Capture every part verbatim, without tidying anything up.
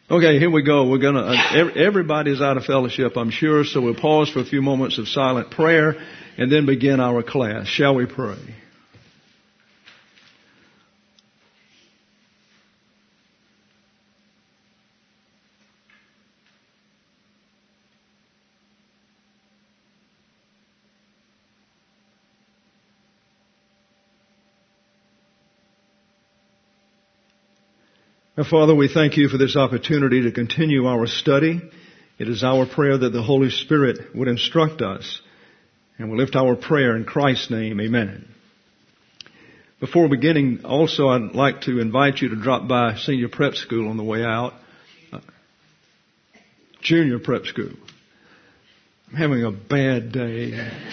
Okay, here we go. We're gonna, uh, everybody's out of fellowship, I'm sure, so we'll pause for a few moments of silent prayer and then begin our class. Shall we pray? Now, Father, we thank you for this opportunity to continue our study. It is our prayer that the Holy Spirit would instruct us, and we lift our prayer in Christ's name. Amen. Before beginning, also, I'd like to invite you to drop by Senior Prep School on the way out. Uh, junior Prep School. I'm having a bad day.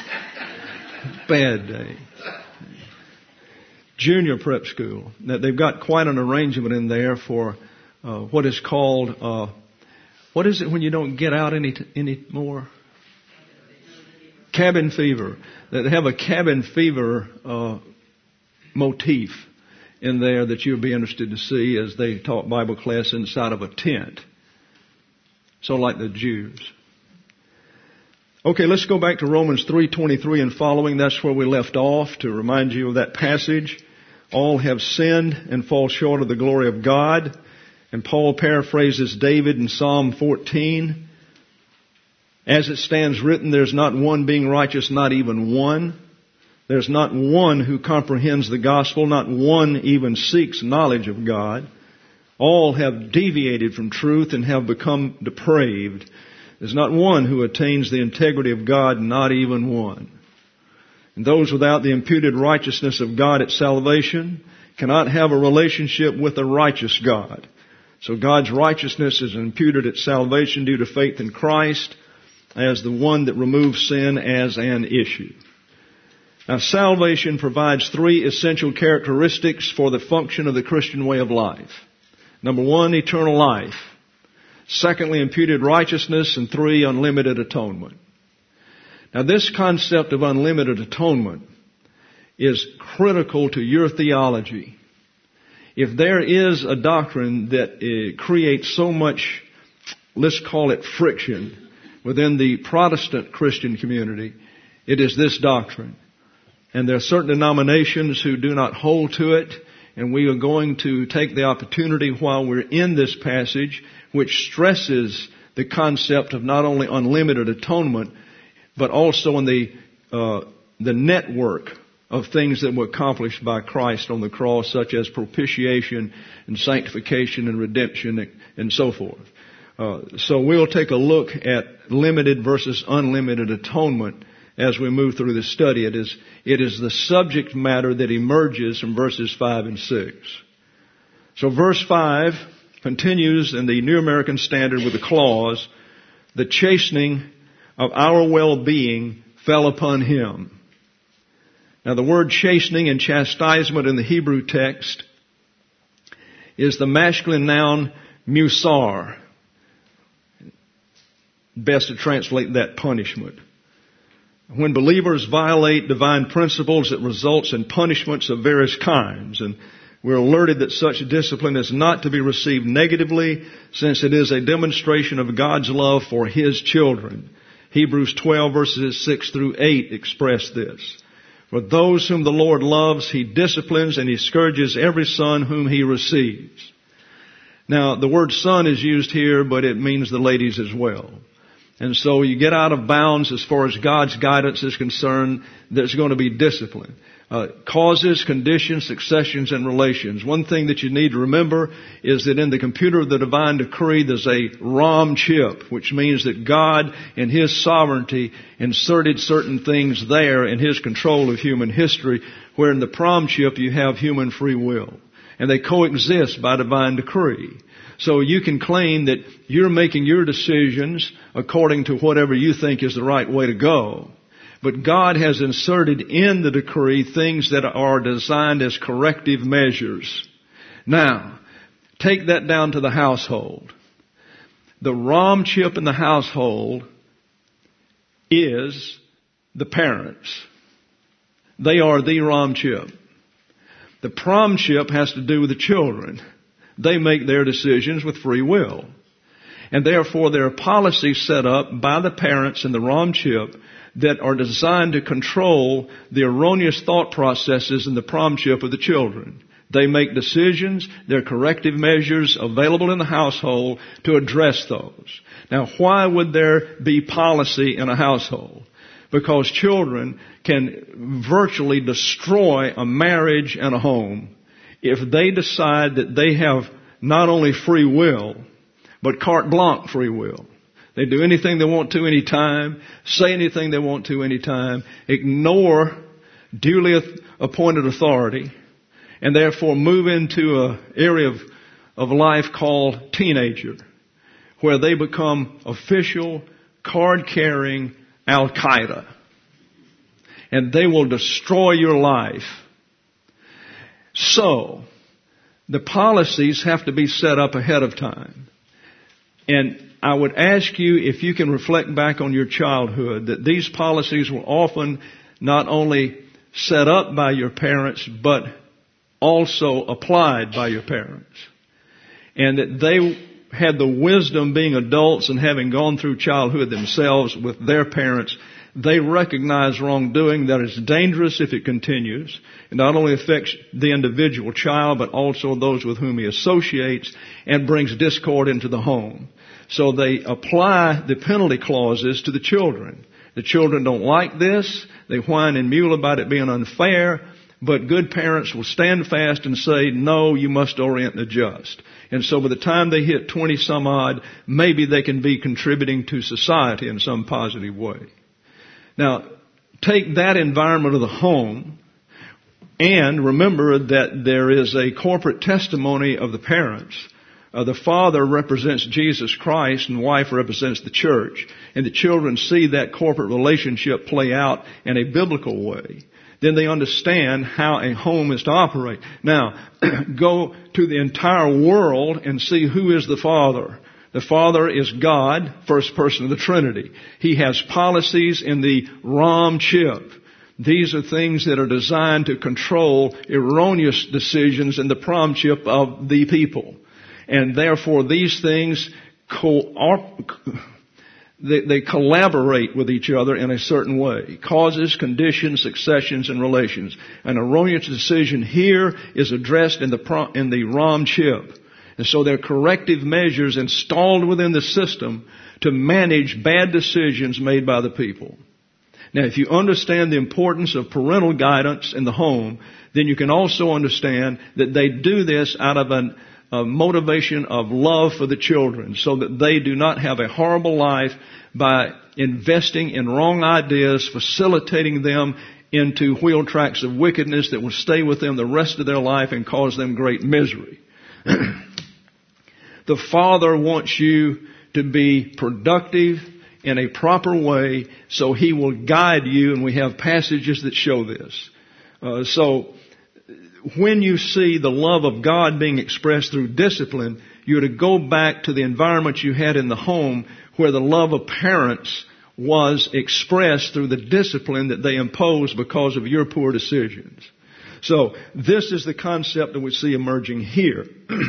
Bad day. Junior Prep School. That they've got quite an arrangement in there for uh, what is called, uh, what is it when you don't get out any t- any more? Cabin fever. They have a cabin fever uh, motif in there that you'll be interested to see as they taught Bible class inside of a tent. So like the Jews. Okay, let's go back to Romans three twenty-three and following. That's where we left off, to remind you of that passage. All have sinned and fall short of the glory of God. And Paul paraphrases David in Psalm fourteen. As it stands written, there's not one being righteous, not even one. There's not one who comprehends the gospel, not one even seeks knowledge of God. All have deviated from truth and have become depraved. There's not one who attains the integrity of God, not even one. And those without the imputed righteousness of God at salvation cannot have a relationship with a righteous God. So God's righteousness is imputed at salvation due to faith in Christ as the one that removes sin as an issue. Now, salvation provides three essential characteristics for the function of the Christian way of life. Number one, eternal life. Secondly, imputed righteousness. And three, unlimited atonement. Now, this concept of unlimited atonement is critical to your theology. If there is a doctrine that uh, creates so much, let's call it friction, within the Protestant Christian community, it is this doctrine. And there are certain denominations who do not hold to it, and we are going to take the opportunity while we're in this passage, which stresses the concept of not only unlimited atonement, but also in the uh, the network of things that were accomplished by Christ on the cross, such as propitiation and sanctification and redemption and so forth. Uh, so we'll take a look at limited versus unlimited atonement as we move through the study. It is it is the subject matter that emerges from verses five and six. So verse five continues in the New American Standard with the clause, "The chastening of our well-being fell upon him." Now, the word chastening and chastisement in the Hebrew text is the masculine noun musar. Best to translate that punishment. When believers violate divine principles, it results in punishments of various kinds. And we're alerted that such discipline is not to be received negatively, since it is a demonstration of God's love for His children. Hebrews twelve verses six through eight express this. For those whom the Lord loves, He disciplines and He scourges every son whom He receives. Now, the word son is used here, but it means the ladies as well. And so you get out of bounds as far as God's guidance is concerned, there's going to be discipline. Uh, causes, conditions, successions, and relations. One thing that you need to remember is that in the computer of the divine decree, there's a ROM chip, which means that God, in His sovereignty, inserted certain things there in His control of human history, where in the PROM chip you have human free will. And they coexist by divine decree. So you can claim that you're making your decisions according to whatever you think is the right way to go. But God has inserted in the decree things that are designed as corrective measures. Now, take that down to the household. The ROM chip in the household is the parents. They are the ROM chip. The PROM chip has to do with the children. They make their decisions with free will. And therefore there are policies set up by the parents in the Rom chip that are designed to control the erroneous thought processes in the prom chip of the children. They make decisions. There are corrective measures available in the household to address those. Now, why would there be policy in a household? Because children can virtually destroy a marriage and a home if they decide that they have not only free will, but carte blanche free will. They do anything they want to anytime, say anything they want to anytime, ignore duly appointed authority, and therefore move into an area of, of life called teenager, where they become official, card-carrying Al-Qaeda. And they will destroy your life. So, the policies have to be set up ahead of time. And I would ask you, if you can reflect back on your childhood, that these policies were often not only set up by your parents, but also applied by your parents. And that they had the wisdom, being adults and having gone through childhood themselves with their parents, they recognize wrongdoing that is dangerous if it continues. It not only affects the individual child, but also those with whom he associates, and brings discord into the home. So they apply the penalty clauses to the children. The children don't like this. They whine and mewl about it being unfair. But good parents will stand fast and say, no, you must orient and adjust. And so by the time they hit twenty some odd, maybe they can be contributing to society in some positive way. Now, take that environment of the home and remember that there is a corporate testimony of the parents. Uh, the father represents Jesus Christ and the wife represents the church. And the children see that corporate relationship play out in a biblical way. Then they understand how a home is to operate. Now, go to the entire world and see who is the Father. The Father is God, first person of the Trinity. He has policies in the Rom chip. These are things that are designed to control erroneous decisions in the prom chip of the people. And therefore these things co- They, they collaborate with each other in a certain way. Causes, conditions, successions, and relations. An erroneous decision here is addressed in the pro, in the Rom chip. And so there are corrective measures installed within the system to manage bad decisions made by the people. Now, if you understand the importance of parental guidance in the home, then you can also understand that they do this out of an a motivation of love for the children so that they do not have a horrible life by investing in wrong ideas, facilitating them into wheel tracks of wickedness that will stay with them the rest of their life and cause them great misery. The Father wants you to be productive in a proper way, so He will guide you, and we have passages that show this. Uh, so, when you see the love of God being expressed through discipline, you're to go back to the environment you had in the home where the love of parents was expressed through the discipline that they imposed because of your poor decisions. So this is the concept that we see emerging here.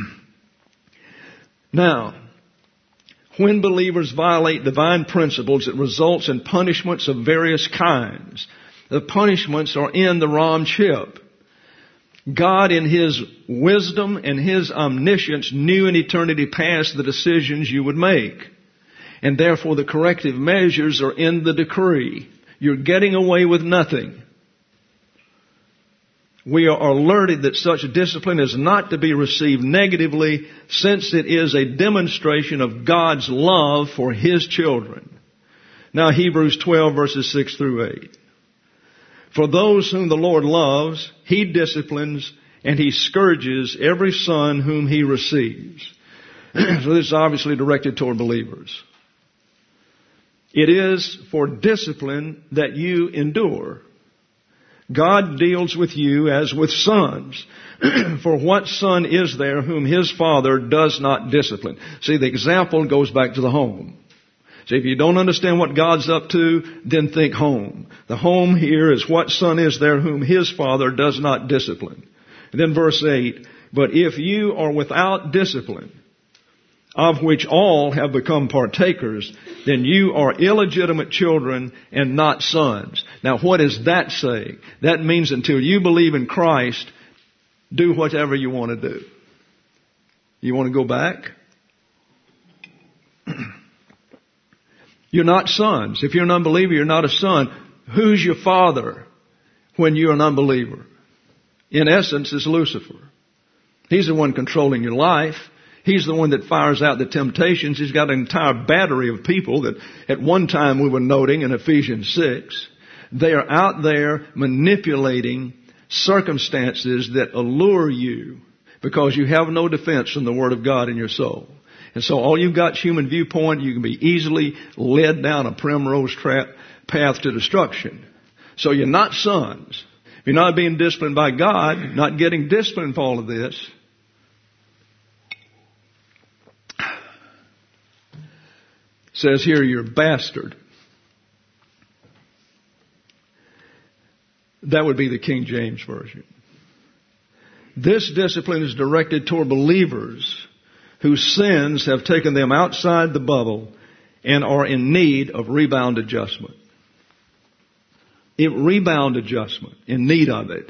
Now, when believers violate divine principles, it results in punishments of various kinds. The punishments are in the Rom chip. God in His wisdom and His omniscience knew in eternity past the decisions you would make. And therefore the corrective measures are in the decree. You're getting away with nothing. We are alerted that such discipline is not to be received negatively, since it is a demonstration of God's love for His children. Now Hebrews twelve verses six through eight. For those whom the Lord loves, He disciplines and He scourges every son whom He receives. So this is obviously directed toward believers. It is for discipline that you endure. God deals with you as with sons. For what son is there whom his father does not discipline? See, the example goes back to the home. See, if you don't understand what God's up to, then think home. The home here is what son is there whom his father does not discipline. And then verse eight, But if you are without discipline, of which all have become partakers, then you are illegitimate children and not sons. Now what is that saying? That means until you believe in Christ, do whatever you want to do. You want to go back? You're not sons. If you're an unbeliever, you're not a son. Who's your father when you're an unbeliever? In essence, it's Lucifer. He's the one controlling your life. He's the one that fires out the temptations. He's got an entire battery of people that at one time we were noting in Ephesians six. They are out there manipulating circumstances that allure you because you have no defense from the Word of God in your soul. And so all you've got is human viewpoint. You can be easily led down a primrose trap path to destruction. So you're not sons. You're not being disciplined by God, not getting disciplined for all of this. It says here, you're a bastard. That would be the King James Version. This discipline is directed toward believers whose sins have taken them outside the bubble and are in need of rebound adjustment. It, rebound adjustment, in need of it.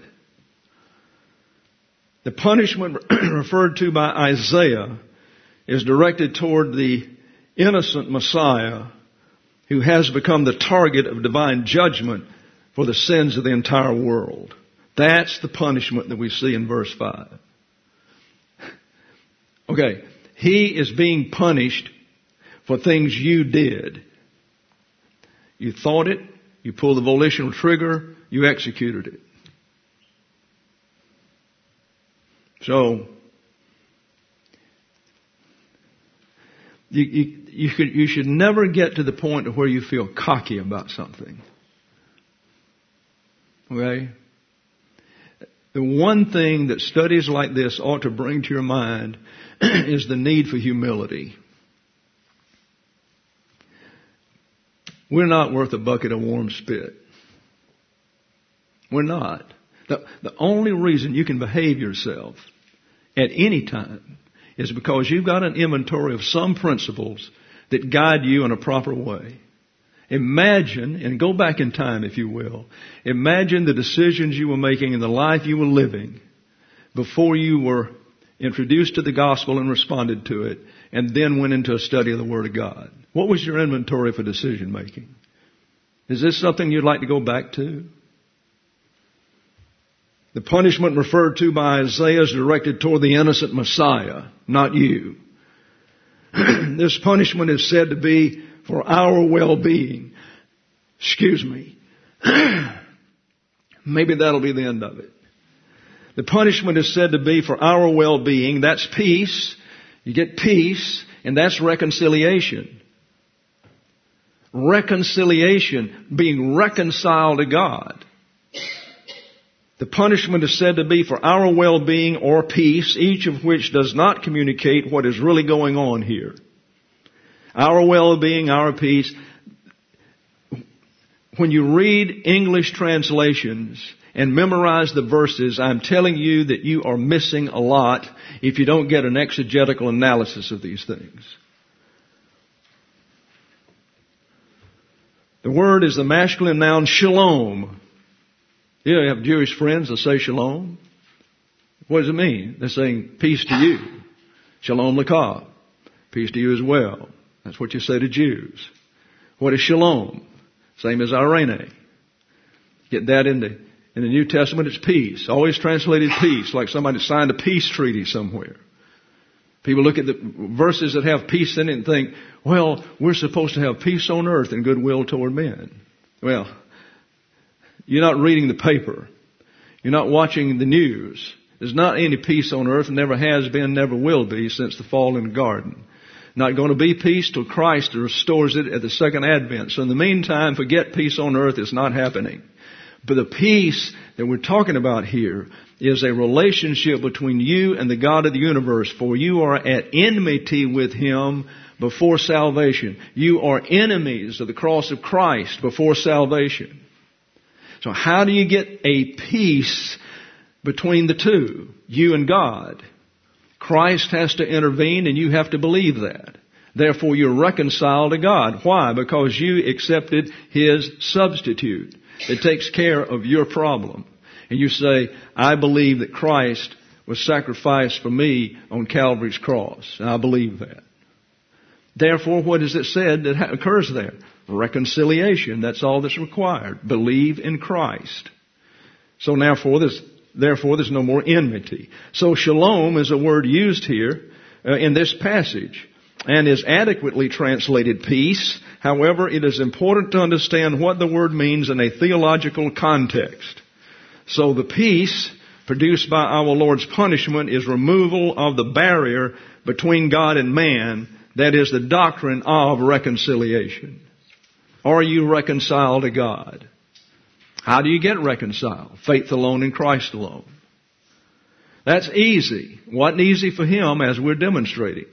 The punishment referred to by Isaiah is directed toward the innocent Messiah who has become the target of divine judgment for the sins of the entire world. That's the punishment that we see in verse five. Okay, he is being punished for things you did. You thought it, you pulled the volitional trigger, you executed it. So, you, you, you, could, you should never get to the point where you feel cocky about something. Okay? The one thing that studies like this ought to bring to your mind is the need for humility. We're not worth a bucket of warm spit. We're not. The, the only reason you can behave yourself at any time is because you've got an inventory of some principles that guide you in a proper way. Imagine, and go back in time if you will, imagine the decisions you were making and the life you were living before you were introduced to the gospel and responded to it, and then went into a study of the Word of God. What was your inventory for decision making? Is this something you'd like to go back to? The punishment referred to by Isaiah is directed toward the innocent Messiah, not you. This punishment is said to be for our well-being. Excuse me. Maybe that'll be the end of it. The punishment is said to be for our well-being. That's peace. You get peace, and that's reconciliation. Reconciliation, being reconciled to God. The punishment is said to be for our well-being or peace, each of which does not communicate what is really going on here. Our well-being, our peace. When you read English translations and memorize the verses, I'm telling you that you are missing a lot if you don't get an exegetical analysis of these things. The word is the masculine noun shalom. You have Jewish friends that say shalom. What does it mean? They're saying peace to you. Shalom laka. Peace to you as well. That's what you say to Jews. What is shalom? Same as irene. Get that in the, in the New Testament, it's peace. Always translated peace, like somebody signed a peace treaty somewhere. People look at the verses that have peace in it and think, well, we're supposed to have peace on earth and goodwill toward men. Well, you're not reading the paper. You're not watching the news. There's not any peace on earth, never has been, never will be since the fall in the garden. Not going to be peace till Christ restores it at the second advent. So in the meantime, forget peace on earth. It's not happening. But the peace that we're talking about here is a relationship between you and the God of the universe. For you are at enmity with Him before salvation. You are enemies of the cross of Christ before salvation. So how do you get a peace between the two, you and God? Christ has to intervene, and you have to believe that. Therefore, you're reconciled to God. Why? Because you accepted His substitute that takes care of your problem. And you say, I believe that Christ was sacrificed for me on Calvary's cross. And I believe that. Therefore, what is it said that occurs there? Reconciliation. That's all that's required. Believe in Christ. So therefore, there's, therefore, there's no more enmity. So shalom is a word used here uh, in this passage and is adequately translated peace. However, it is important to understand what the word means in a theological context. So the peace produced by our Lord's punishment is removal of the barrier between God and man. That is the doctrine of reconciliation. Are you reconciled to God? How do you get reconciled? Faith alone in Christ alone. That's easy. Wasn't easy for Him, as we're demonstrating.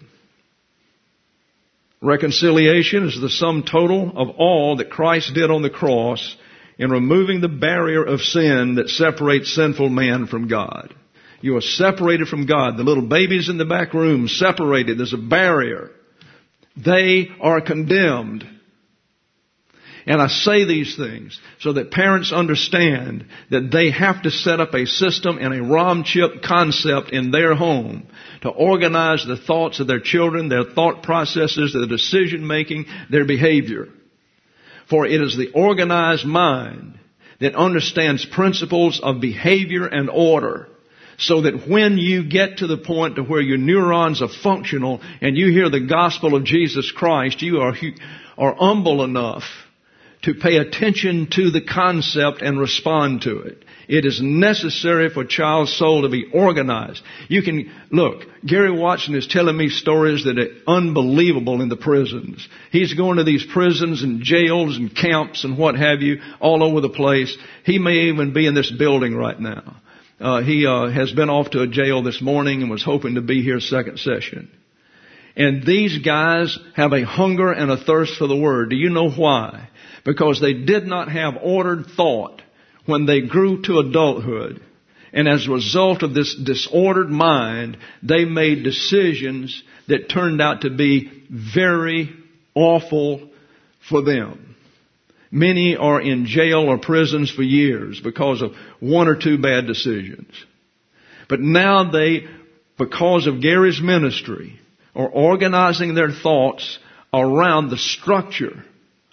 Reconciliation is the sum total of all that Christ did on the cross in removing the barrier of sin that separates sinful man from God. You are separated from God. The little babies in the back room, separated. There's a barrier. They are condemned. And I say these things so that parents understand that they have to set up a system and a ROM chip concept in their home to organize the thoughts of their children, their thought processes, their decision making, their behavior. For it is the organized mind that understands principles of behavior and order, so that when you get to the point to where your neurons are functional and you hear the gospel of Jesus Christ, you are, are humble enough to pay attention to the concept and respond to it. It is necessary for a child's soul to be organized. You can, look, Gary Watson is telling me stories that are unbelievable in the prisons. He's going to these prisons and jails and camps and what have you all over the place. He may even be in this building right now. Uh, he uh, has been off to a jail this morning and was hoping to be here second session. And these guys have a hunger and a thirst for the Word. Do you know why? Because they did not have ordered thought when they grew to adulthood. And as a result of this disordered mind, they made decisions that turned out to be very awful for them. Many are in jail or prisons for years because of one or two bad decisions. But now they, because of Gary's ministry, are organizing their thoughts around the structure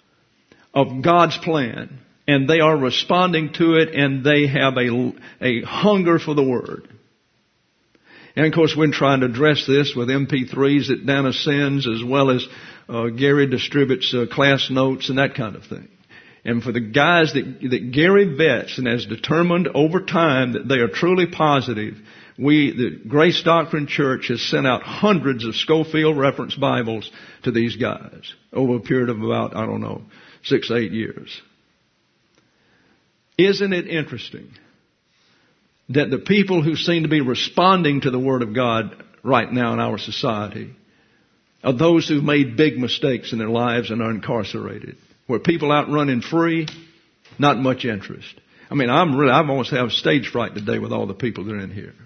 of God's plan. And they are responding to it, and they have a, a hunger for the Word. And of course, we're trying to address this with M P threes that Dana sends, as well as uh, Gary distributes uh, class notes and that kind of thing. And for the guys that, that Gary vets and has determined over time that they are truly positive, we, the Grace Doctrine Church, has sent out hundreds of Scofield Reference Bibles to these guys over a period of about, I don't know, six, eight years. Isn't it interesting that the people who seem to be responding to the Word of God right now in our society are those who've made big mistakes in their lives and are incarcerated? Where people out running free, not much interest. I mean, I'm really, I've almost have stage fright today with all the people that are in here.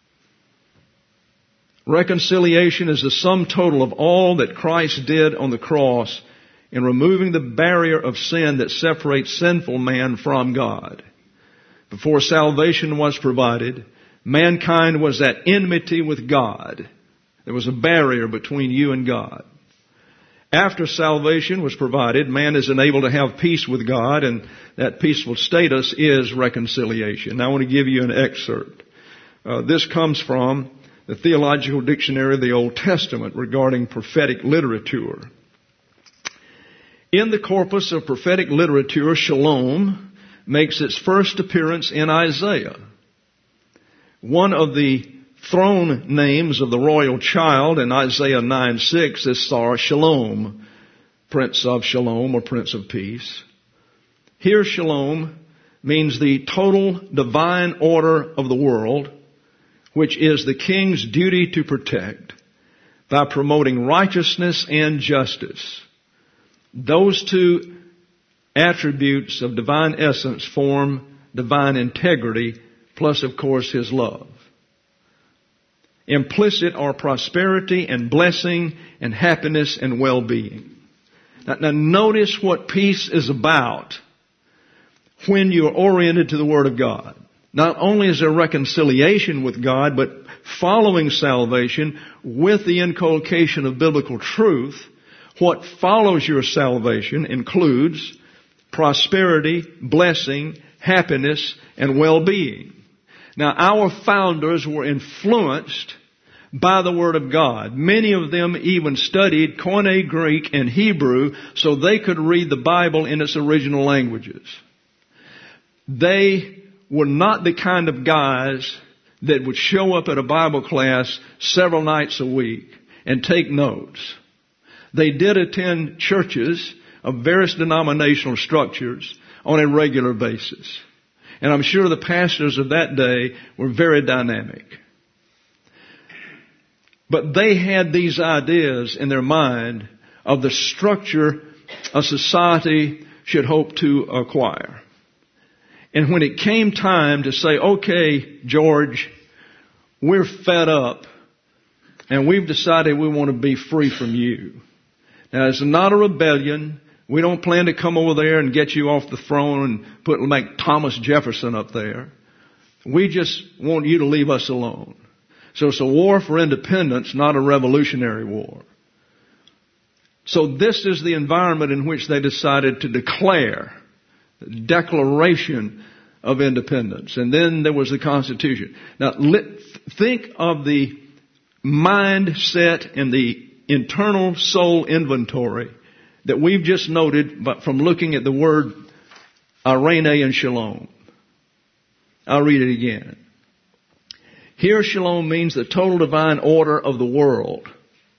Reconciliation is the sum total of all that Christ did on the cross in removing the barrier of sin that separates sinful man from God. Before salvation was provided, mankind was at enmity with God. There was a barrier between you and God. After salvation was provided, man is enabled to have peace with God, and that peaceful status is reconciliation. Now I want to give you an excerpt. Uh, this comes from the Theological Dictionary of the Old Testament regarding prophetic literature. In the corpus of prophetic literature, shalom makes its first appearance in Isaiah. One of the throne names of the royal child in Isaiah nine six is Sar Shalom, Prince of Shalom or Prince of Peace. Here shalom means the total divine order of the world, which is the king's duty to protect by promoting righteousness and justice. Those two attributes of divine essence form divine integrity, plus of course His love. Implicit are prosperity and blessing and happiness and well-being. Now, now notice what peace is about when you're oriented to the Word of God. Not only is there reconciliation with God, but following salvation with the inculcation of biblical truth, what follows your salvation includes prosperity, blessing, happiness, and well-being. Now, our founders were influenced by the Word of God. Many of them even studied Koine Greek and Hebrew so they could read the Bible in its original languages. They were not the kind of guys that would show up at a Bible class several nights a week and take notes. They did attend churches of various denominational structures on a regular basis. And I'm sure the pastors of that day were very dynamic. But they had these ideas in their mind of the structure a society should hope to acquire. And when it came time to say, okay, George, we're fed up and we've decided we want to be free from you. Now, it's not a rebellion. We don't plan to come over there and get you off the throne and put like Thomas Jefferson up there. We just want you to leave us alone. So it's a war for independence, not a revolutionary war. So this is the environment in which they decided to declare the Declaration of Independence. And then there was the Constitution. Now, think of the mindset and the internal soul inventory that we've just noted but from looking at the word irene and shalom. I'll read it again. Here, shalom means the total divine order of the world.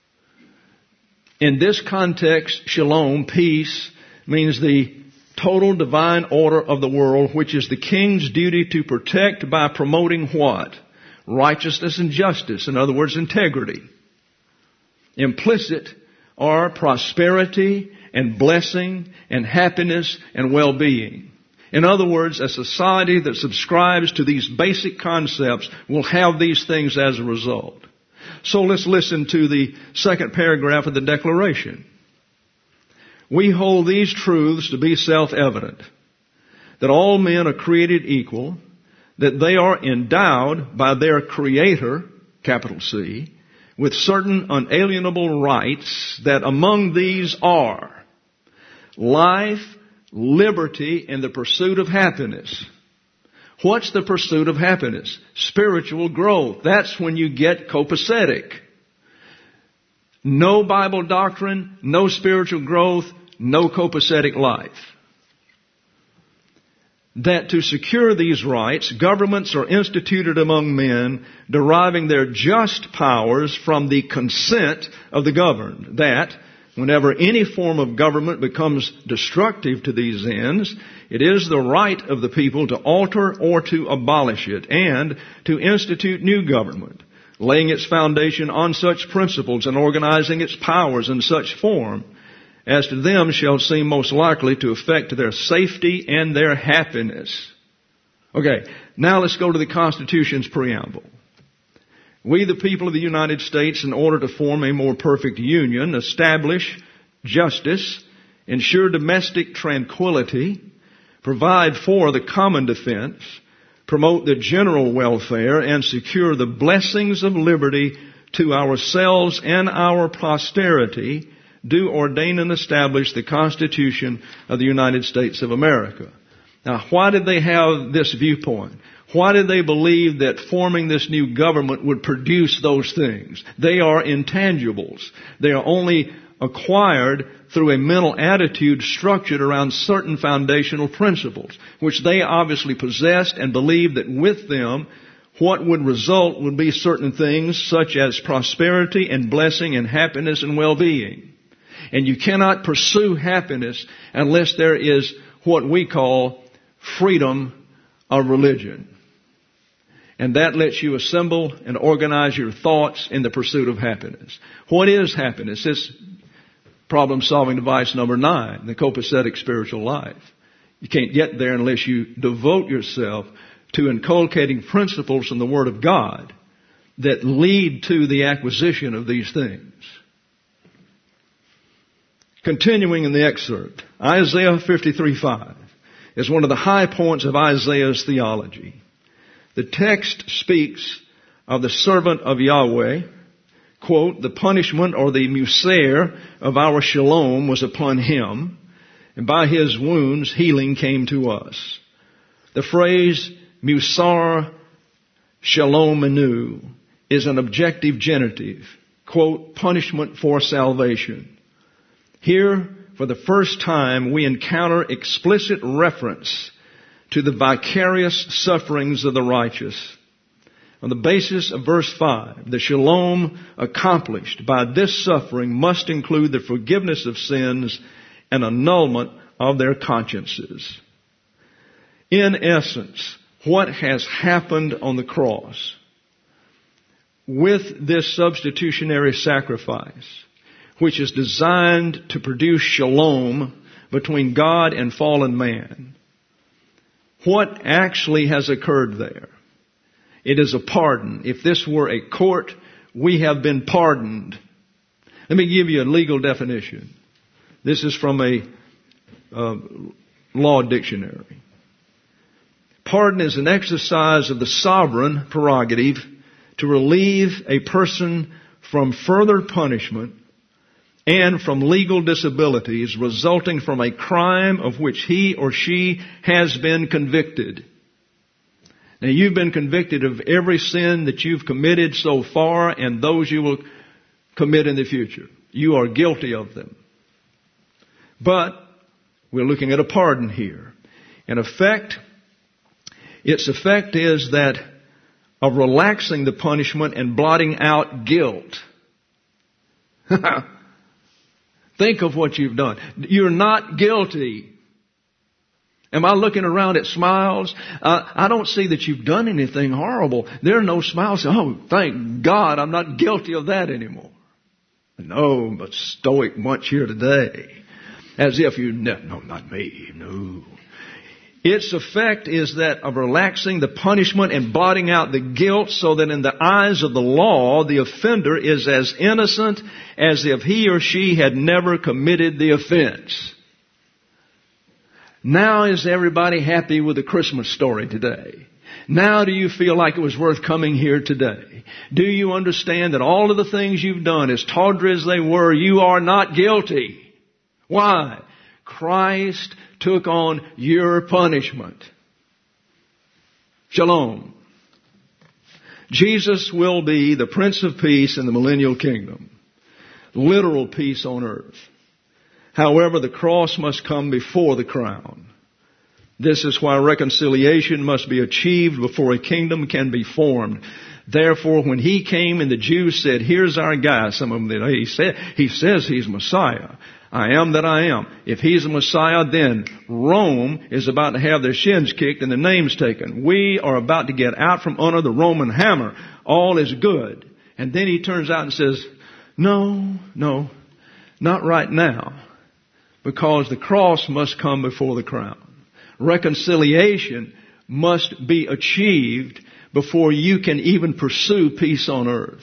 In this context, shalom, peace, means the total divine order of the world, which is the king's duty to protect by promoting what? Righteousness and justice. In other words, integrity. Implicit are prosperity and blessing and happiness and well-being. In other words, a society that subscribes to these basic concepts will have these things as a result. So let's listen to the second paragraph of the Declaration. We hold these truths to be self-evident, that all men are created equal, that they are endowed by their Creator, capital C, with certain unalienable rights, that among these are life, liberty, and the pursuit of happiness. What's the pursuit of happiness? Spiritual growth. That's when you get copacetic. No Bible doctrine, no spiritual growth, no copacetic life. That to secure these rights, governments are instituted among men, deriving their just powers from the consent of the governed. That whenever any form of government becomes destructive to these ends, it is the right of the people to alter or to abolish it, and to institute new government, laying its foundation on such principles and organizing its powers in such form as to them shall seem most likely to affect their safety and their happiness. Okay, now let's go to the Constitution's preamble. We, the people of the United States, in order to form a more perfect union, establish justice, ensure domestic tranquility, provide for the common defense, promote the general welfare, and secure the blessings of liberty to ourselves and our posterity, do ordain and establish the Constitution of the United States of America. Now, why did they have this viewpoint? Why did they believe that forming this new government would produce those things? They are intangibles. They are only acquired through a mental attitude structured around certain foundational principles, which they obviously possessed and believed that with them, what would result would be certain things such as prosperity and blessing and happiness and well-being. And you cannot pursue happiness unless there is what we call freedom of religion. And that lets you assemble and organize your thoughts in the pursuit of happiness. What is happiness? It's problem-solving device number nine, the copacetic spiritual life. You can't get there unless you devote yourself to inculcating principles from the Word of God that lead to the acquisition of these things. Continuing in the excerpt, Isaiah fifty-three five is one of the high points of Isaiah's theology. The text speaks of the servant of Yahweh, quote, the punishment or the muser of our shalom was upon him, and by his wounds healing came to us. The phrase musar shalomenu is an objective genitive, quote, punishment for salvation. Here, for the first time, we encounter explicit reference to the vicarious sufferings of the righteous. On the basis of verse five, the shalom accomplished by this suffering must include the forgiveness of sins and annulment of their consciences. In essence, what has happened on the cross with this substitutionary sacrifice, which is designed to produce shalom between God and fallen man, what actually has occurred there? It is a pardon. If this were a court, we have been pardoned. Let me give you a legal definition. This is from a uh, law dictionary. Pardon is an exercise of the sovereign prerogative to relieve a person from further punishment and from legal disabilities resulting from a crime of which he or she has been convicted. Now, you've been convicted of every sin that you've committed so far and those you will commit in the future. You are guilty of them. But we're looking at a pardon here. In effect, its effect is that of relaxing the punishment and blotting out guilt. Think of what you've done. You're not guilty. Am I looking around at smiles? Uh, I don't see that you've done anything horrible. There are no smiles. Oh, thank God I'm not guilty of that anymore. No, but stoic bunch here today. As if you, no, no, not me, no. Its effect is that of relaxing the punishment and blotting out the guilt so that in the eyes of the law, the offender is as innocent as if he or she had never committed the offense. Now is everybody happy with the Christmas story today? Now do you feel like it was worth coming here today? Do you understand that all of the things you've done, as tawdry as they were, you are not guilty? Why? Christ took on your punishment. Shalom. Jesus will be the Prince of Peace in the millennial kingdom. Literal peace on earth. However, the cross must come before the crown. This is why reconciliation must be achieved before a kingdom can be formed. Therefore, when he came and the Jews said, here's our guy, some of them, he said, he says he's Messiah. I am that I am. If he's the Messiah, then Rome is about to have their shins kicked and their names taken. We are about to get out from under the Roman hammer. All is good. And then he turns out and says, no, no, not right now. Because the cross must come before the crown. Reconciliation must be achieved before you can even pursue peace on earth.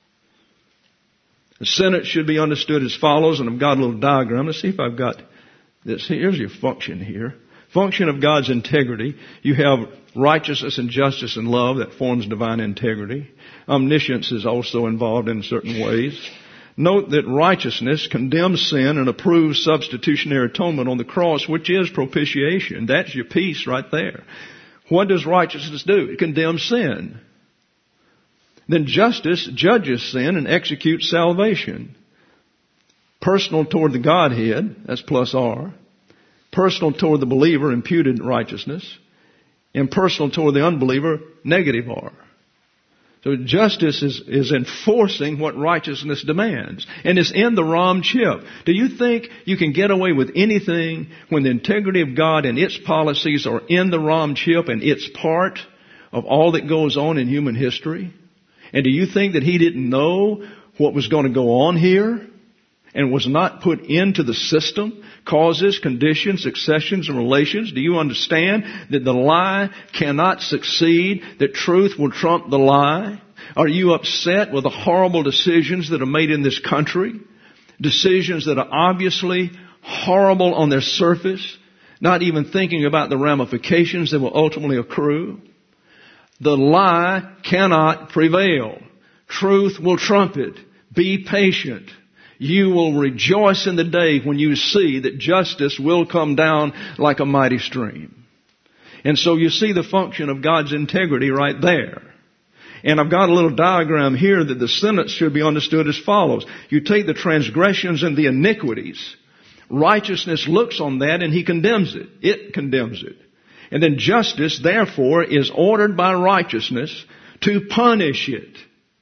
The sentence should be understood as follows, and I've got a little diagram. Let's see if I've got this. Here's your function here. Function of God's integrity. You have righteousness and justice and love that forms divine integrity. Omniscience is also involved in certain ways. Note that righteousness condemns sin and approves substitutionary atonement on the cross, which is propitiation. That's your peace right there. What does righteousness do? It condemns sin. Then justice judges sin and executes salvation. Personal toward the Godhead, that's plus R. Personal toward the believer, imputed righteousness. Impersonal toward the unbeliever, negative R. So justice is, is enforcing what righteousness demands. And it's in the Ram chip. Do you think you can get away with anything when the integrity of God and its policies are in the Ram chip and it's part of all that goes on in human history? And do you think that he didn't know what was going to go on here and was not put into the system? Causes, conditions, successions, and relations. Do you understand that the lie cannot succeed, that truth will trump the lie? Are you upset with the horrible decisions that are made in this country? Decisions that are obviously horrible on their surface, not even thinking about the ramifications that will ultimately accrue? The lie cannot prevail. Truth will trump it. Be patient. You will rejoice in the day when you see that justice will come down like a mighty stream. And so you see the function of God's integrity right there. And I've got a little diagram here that the sentence should be understood as follows. You take the transgressions and the iniquities. Righteousness looks on that and he condemns it. It condemns it. And then justice, therefore, is ordered by righteousness to punish it.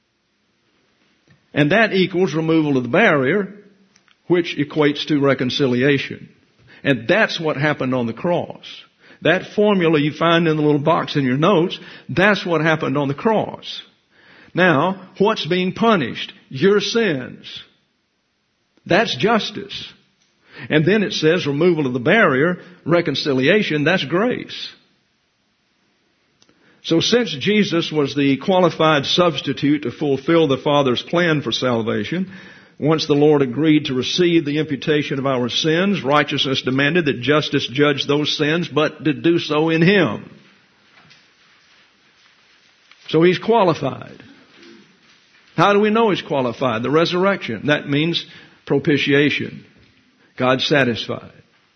And that equals removal of the barrier, which equates to reconciliation. And that's what happened on the cross. That formula you find in the little box in your notes, that's what happened on the cross. Now, what's being punished? Your sins. That's justice. And then it says removal of the barrier, reconciliation, that's grace. So since Jesus was the qualified substitute to fulfill the Father's plan for salvation, once the Lord agreed to receive the imputation of our sins, righteousness demanded that justice judge those sins, but to do so in Him. So He's qualified. How do we know He's qualified? The resurrection. That means propitiation. God's satisfied.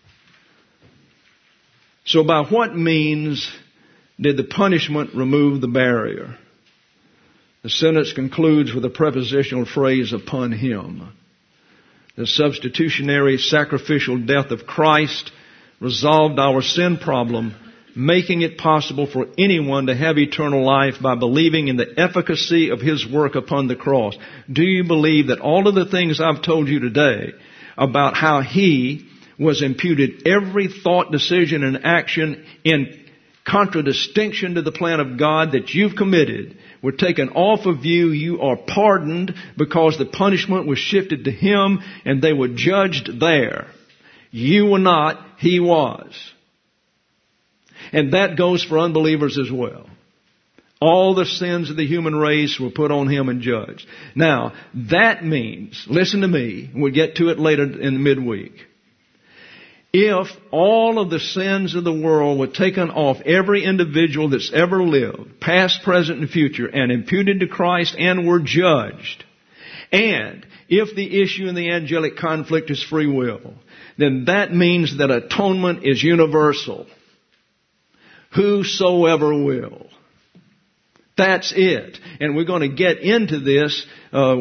So by what means did the punishment remove the barrier? The sentence concludes with a prepositional phrase, upon Him. The substitutionary sacrificial death of Christ resolved our sin problem, making it possible for anyone to have eternal life by believing in the efficacy of His work upon the cross. Do you believe that all of the things I've told you today about how He was imputed every thought, decision, and action in contradistinction to the plan of God that you've committed were taken off of you? You are pardoned because the punishment was shifted to Him and they were judged there. You were not, He was. And that goes for unbelievers as well. All the sins of the human race were put on Him and judged. Now, that means, listen to me, we'll get to it later in the midweek. If all of the sins of the world were taken off every individual that's ever lived, past, present, and future, and imputed to Christ and were judged, and if the issue in the angelic conflict is free will, then that means that atonement is universal. Whosoever will. That's it. And we're going to get into this uh,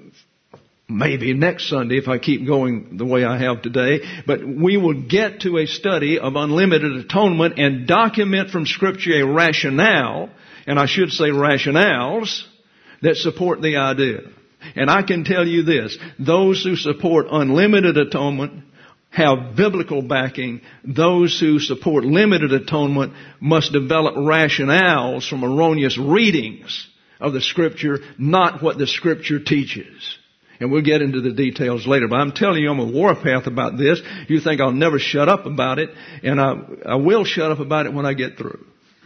maybe next Sunday if I keep going the way I have today. But we will get to a study of unlimited atonement and document from Scripture a rationale, and I should say rationales, that support the idea. And I can tell you this, those who support unlimited atonement have biblical backing. Those who support limited atonement must develop rationales from erroneous readings of the Scripture, not what the Scripture teaches. And we'll get into the details later. But I'm telling you, I'm a warpath about this. You think I'll never shut up about it, and I, I will shut up about it when I get through.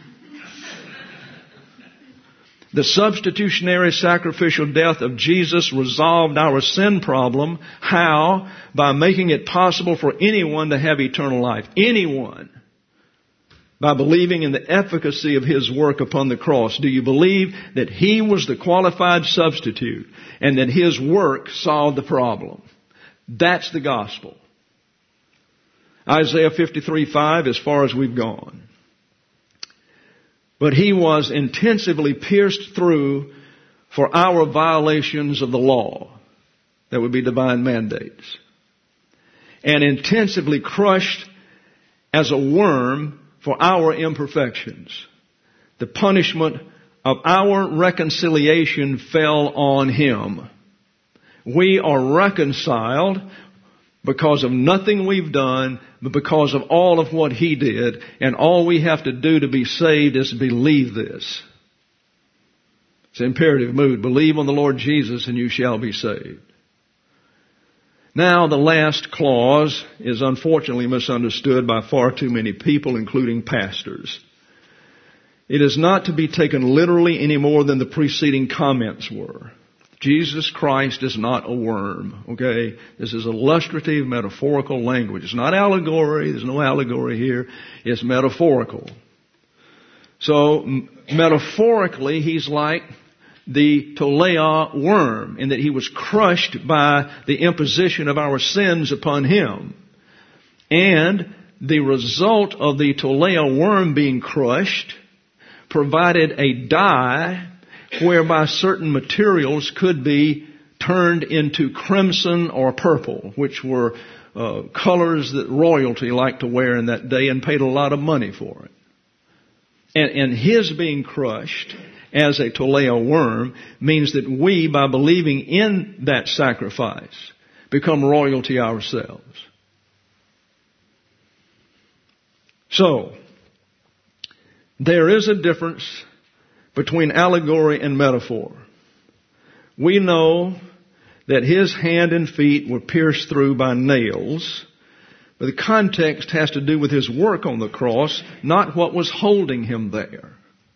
The substitutionary sacrificial death of Jesus resolved our sin problem. How? By making it possible for anyone to have eternal life. Anyone. By believing in the efficacy of His work upon the cross. Do you believe that He was the qualified substitute and that His work solved the problem? That's the gospel. Isaiah fifty-three five, as far as we've gone. But He was intensively pierced through for our violations of the law. That would be divine mandates. And intensively crushed as a worm for our imperfections. The punishment of our reconciliation fell on Him. We are reconciled because of nothing we've done, but because of all of what He did. And all we have to do to be saved is believe this. It's an imperative mood. Believe on the Lord Jesus and you shall be saved. Now, the last clause is unfortunately misunderstood by far too many people, including pastors. It is not to be taken literally any more than the preceding comments were. Jesus Christ is not a worm, okay? This is illustrative, metaphorical language. It's not allegory. There's no allegory here. It's metaphorical. So, m- metaphorically, he's like the Tolea worm in that he was crushed by the imposition of our sins upon him. And the result of the Tolea worm being crushed provided a dye whereby certain materials could be turned into crimson or purple, which were uh, colors that royalty liked to wear in that day and paid a lot of money for it. And, and his being crushed as a Tolea worm means that we, by believing in that sacrifice, become royalty ourselves. So, there is a difference between allegory and metaphor. We know that his hand and feet were pierced through by nails, but the context has to do with his work on the cross, not what was holding him there.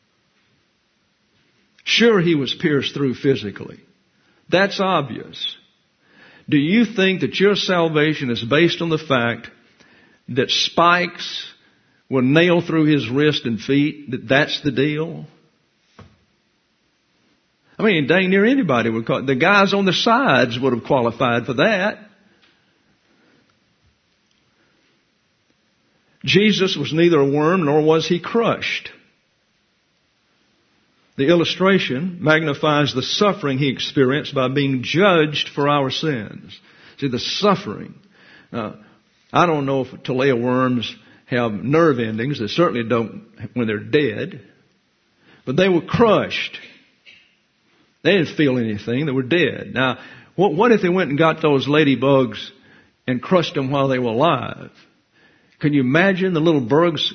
Sure, he was pierced through physically. That's obvious. Do you think that your salvation is based on the fact that spikes were nailed through his wrist and feet, that that's the deal? I mean, dang near anybody would call, the guys on the sides would have qualified for that. Jesus was neither a worm nor was he crushed. The illustration magnifies the suffering he experienced by being judged for our sins. See, the suffering. Uh, I don't know if Tolea worms have nerve endings. They certainly don't when they're dead. But they were crushed. They didn't feel anything. They were dead. Now, what, what if they went and got those ladybugs and crushed them while they were alive? Can you imagine the little bugs?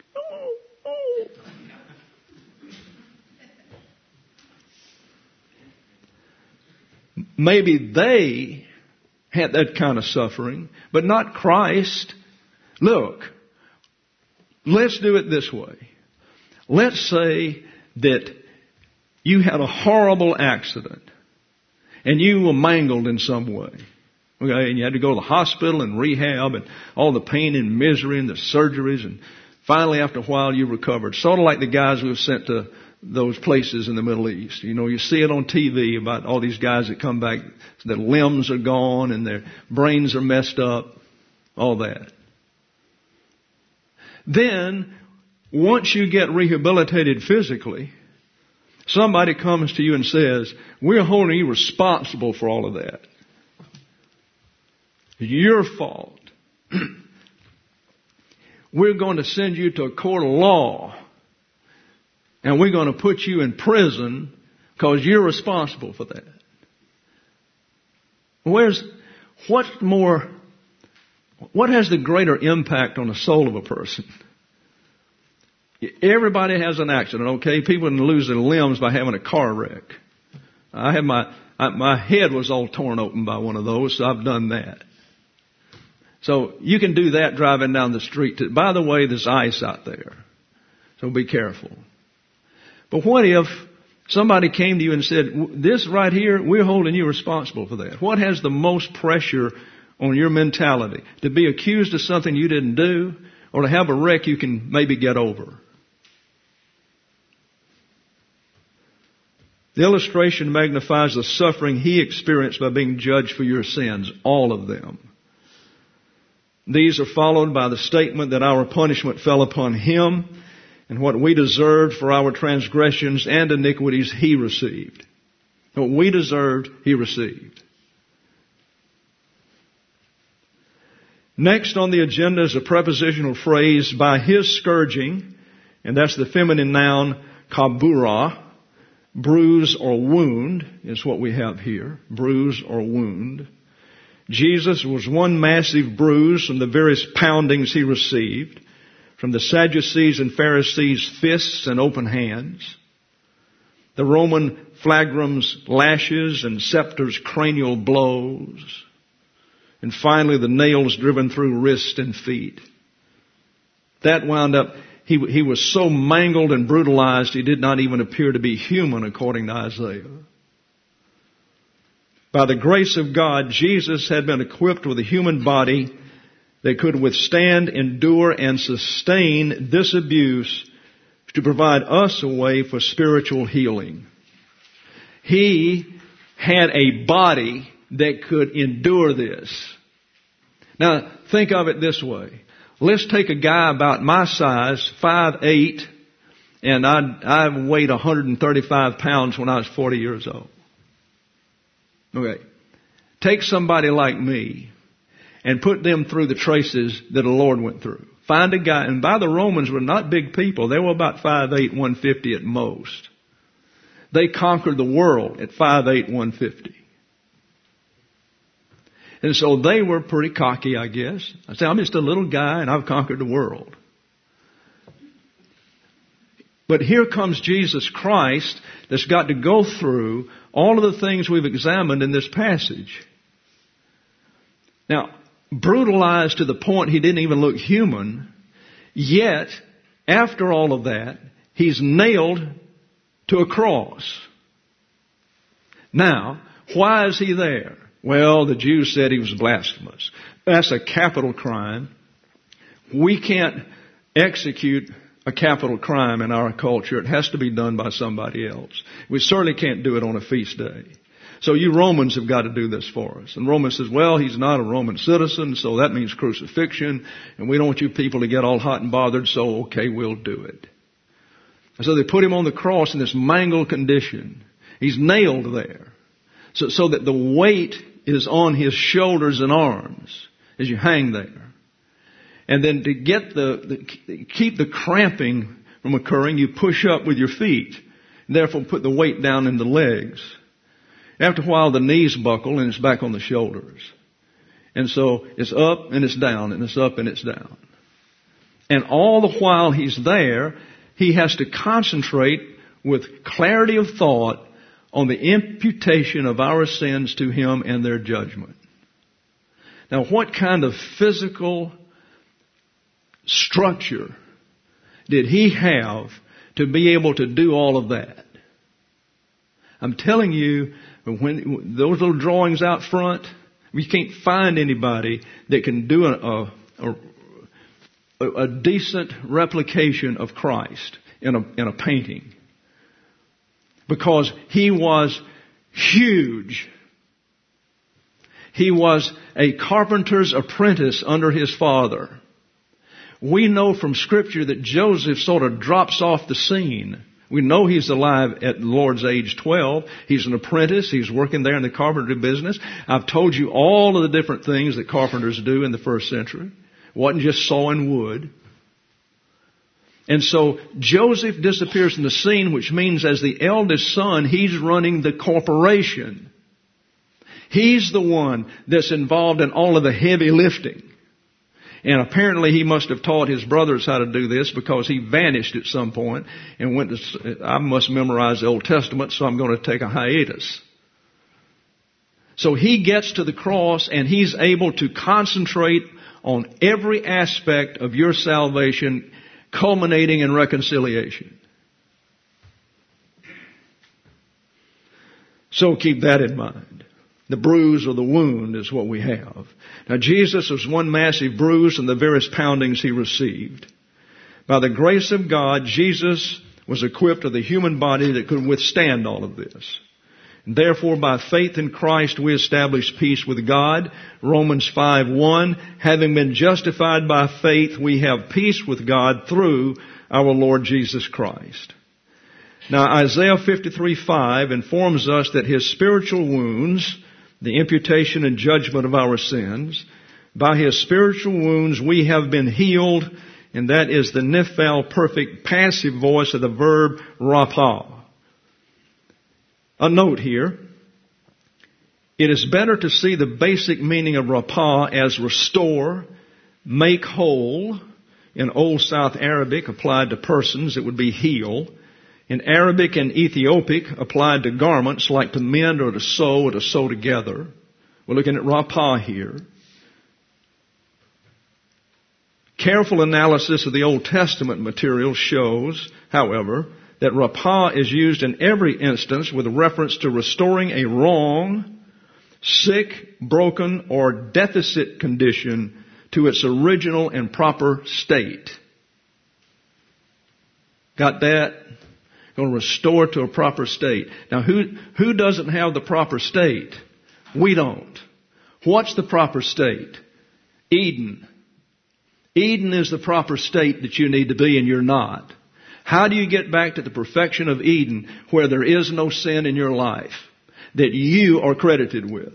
Maybe they had that kind of suffering, but not Christ. Look, let's do it this way. Let's say that you had a horrible accident and you were mangled in some way. Okay, and you had to go to the hospital and rehab and all the pain and misery and the surgeries, and finally after a while you recovered. Sort of like the guys who were sent to those places in the Middle East. You know, you see it on T V about all these guys that come back, their limbs are gone and their brains are messed up, all that. Then, once you get rehabilitated physically, somebody comes to you and says, we're holding you responsible for all of that. Your fault. We're going to send you to a court of law, and we're going to put you in prison because you're responsible for that. Where's, what more, what has the greater impact on the soul of a person? Everybody has an accident, okay? People can lose their limbs by having a car wreck. I had my, I, my head was all torn open by one of those, so I've done that. So you can do that driving down the street. By the way, there's ice out there, so be careful. But what if somebody came to you and said, this right here, we're holding you responsible for that? What has the most pressure on your mentality? To be accused of something you didn't do, or to have a wreck you can maybe get over? The illustration magnifies the suffering he experienced by being judged for your sins, all of them. These are followed by the statement that our punishment fell upon him, and what we deserved for our transgressions and iniquities he received. What we deserved, he received. Next on the agenda is a prepositional phrase, by his scourging, and that's the feminine noun kabura. Bruise or wound is what we have here. Bruise or wound. Jesus was one massive bruise from the various poundings he received from the Sadducees and Pharisees' fists and open hands, the Roman flagrum's lashes and scepter's cranial blows, and finally the nails driven through wrist and feet. That wound up he, he was so mangled and brutalized, he did not even appear to be human, according to Isaiah. By the grace of God, Jesus had been equipped with a human body that could withstand, endure, and sustain this abuse to provide us a way for spiritual healing. He had a body that could endure this. Now, think of it this way. Let's take a guy about my size, five eight, and I, I weighed one hundred thirty-five pounds when I was forty years old. Okay. Take somebody like me and put them through the traces that the Lord went through. Find a guy, and by the Romans were not big people. They were about five eight, one fifty at most. They conquered the world at five eight, one fifty. And so they were pretty cocky, I guess. I say, I'm just a little guy and I've conquered the world. But here comes Jesus Christ that's got to go through all of the things we've examined in this passage. Now, brutalized to the point he didn't even look human, yet, after all of that, he's nailed to a cross. Now, why is he there? Well, the Jews said he was blasphemous. That's a capital crime. We can't execute a capital crime in our culture. It has to be done by somebody else. We certainly can't do it on a feast day. So you Romans have got to do this for us. And Romans says, well, he's not a Roman citizen, so that means crucifixion, and we don't want you people to get all hot and bothered, so okay, we'll do it. And so they put him on the cross in this mangled condition. He's nailed there. So, so that the weight is on his shoulders and arms as you hang there. And then to get the, the keep the cramping from occurring, you push up with your feet. And therefore put the weight down in the legs. After a while, the knees buckle and it's back on the shoulders. And so it's up and it's down and it's up and it's down. And all the while he's there, he has to concentrate with clarity of thought on the imputation of our sins to him and their judgment. Now, what kind of physical structure did he have to be able to do all of that? I'm telling you, when those little drawings out front, you can't find anybody that can do a, a, a, a decent replication of Christ in a, in a painting. Because he was huge. He was a carpenter's apprentice under his father. We know from Scripture that Joseph sort of drops off the scene. We know he's alive at the Lord's age twelve. He's an apprentice. He's working there in the carpentry business. I've told you all of the different things that carpenters do in the first century. It wasn't just sawing wood. And so Joseph disappears from the scene, which means as the eldest son, he's running the corporation. He's the one that's involved in all of the heavy lifting. And apparently he must have taught his brothers how to do this because he vanished at some point and went to, I must memorize the Old Testament, so I'm going to take a hiatus. So he gets to the cross and he's able to concentrate on every aspect of your salvation, culminating in reconciliation. So keep that in mind. The bruise or the wound is what we have. Now Jesus was one massive bruise and the various poundings he received. By the grace of God, Jesus was equipped with a human body that could withstand all of this. And therefore, by faith in Christ, we establish peace with God. Romans five one, having been justified by faith, we have peace with God through our Lord Jesus Christ. Now, Isaiah fifty-three five informs us that his spiritual wounds, the imputation and judgment of our sins, by his spiritual wounds we have been healed, and that is the Nephal perfect passive voice of the verb rapah. A note here. It is better to see the basic meaning of rapah as restore, make whole. In Old South Arabic applied to persons, it would be heal. In Arabic and Ethiopic applied to garments like to mend or to sew or to sew together. We're looking at rapah here. careful analysis of the Old Testament material shows, however, that rapah is used in every instance with reference to restoring a wrong, sick, broken, or deficit condition to its original and proper state. Got that? Going to restore it to a proper state. Now, who, who doesn't have the proper state? We don't. What's the proper state? Eden. Eden is the proper state that you need to be, and you're not. How do you get back to the perfection of Eden where there is no sin in your life that you are credited with?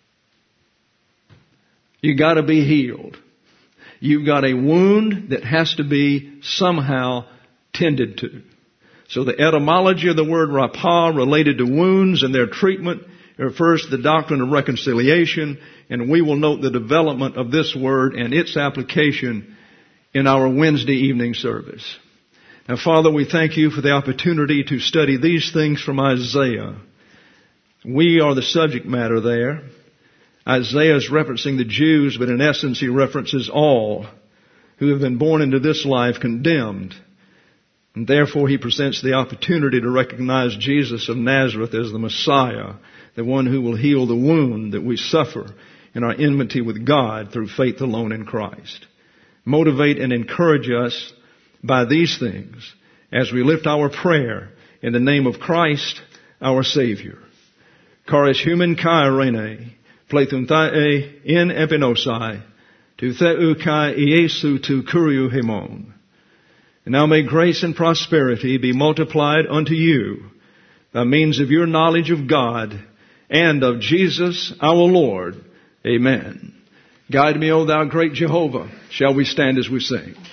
You got to be healed. You've got a wound that has to be somehow tended to. So the etymology of the word rapah related to wounds and their treatment refers to the doctrine of reconciliation, and we will note the development of this word and its application in our Wednesday evening service. Now, Father, we thank you for the opportunity to study these things from Isaiah. We are the subject matter there. Isaiah is referencing the Jews, but in essence he references all who have been born into this life condemned. And therefore he presents the opportunity to recognize Jesus of Nazareth as the Messiah, the one who will heal the wound that we suffer in our enmity with God through faith alone in Christ. Motivate and encourage us by these things as we lift our prayer in the name of Christ our Savior. Charis human kai rene, plethun thae in epinosai, tu theu kai Iesu tu kuriu hemon. And now may grace and prosperity be multiplied unto you by means of your knowledge of God and of Jesus our Lord. Amen. Guide me, O thou great Jehovah. Shall we stand as we sing?